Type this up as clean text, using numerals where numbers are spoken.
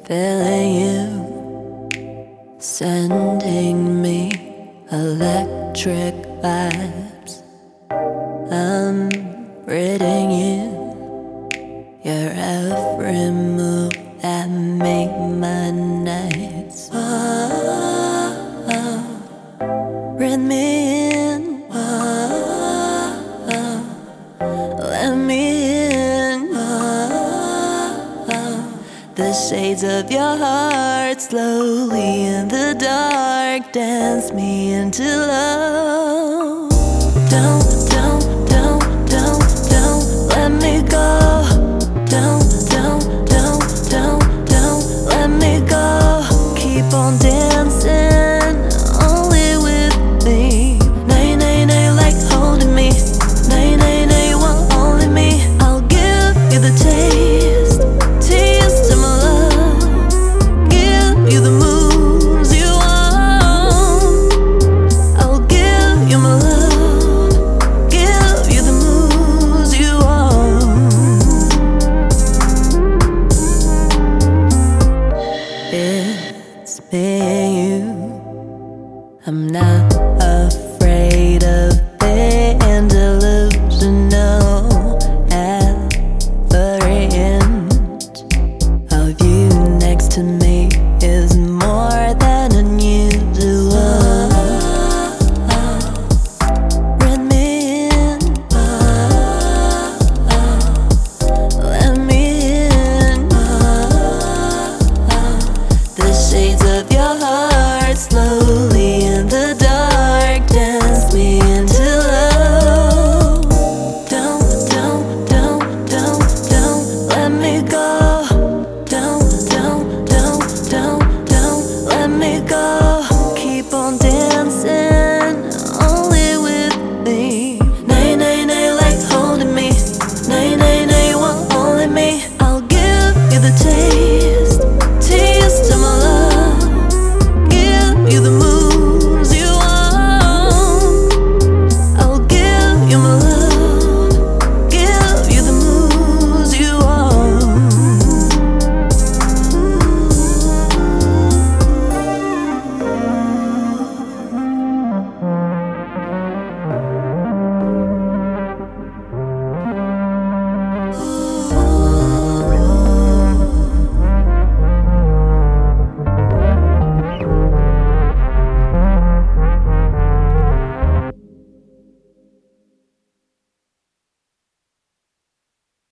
feeling you, sending me electric vibes. I'm reading you, your every move that make my nights. Read me in, let me in. The shades of your heart slowly in the dark dance me into love.